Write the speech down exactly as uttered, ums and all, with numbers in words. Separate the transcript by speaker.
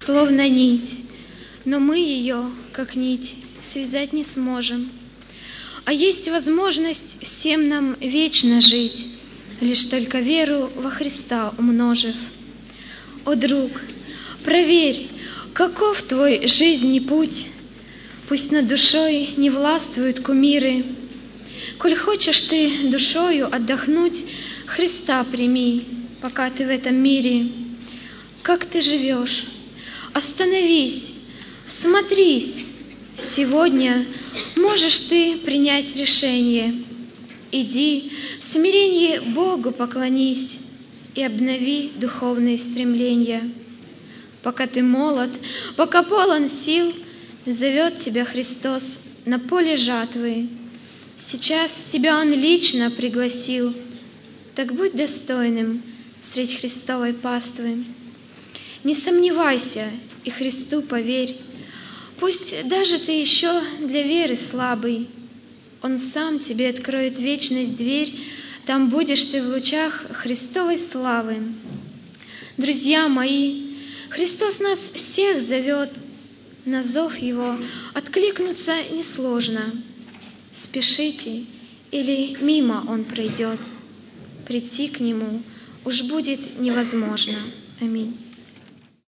Speaker 1: словно нить, но мы ее, как нить, связать не сможем. А есть возможность всем нам вечно жить, лишь только веру во Христа умножив. О, друг, проверь, каков твой жизни путь, пусть над душой не властвуют кумиры. Коль хочешь ты душою отдохнуть, Христа прими, пока ты в этом мире. Как ты живешь? Остановись, всмотрись. Сегодня можешь ты принять решение. Иди, в смирении Богу поклонись и обнови духовные стремления. Пока ты молод, пока полон сил, зовет тебя Христос на поле жатвы. Сейчас тебя Он лично пригласил, так будь достойным средь Христовой паствы. Не сомневайся и Христу поверь, пусть даже ты еще для веры слабый, Он сам тебе откроет вечность дверь, там будешь ты в лучах Христовой славы. Друзья мои, Христос нас всех зовет, на зов Его откликнуться несложно. Спешите, или мимо Он пройдет, прийти к Нему уж будет невозможно. Аминь.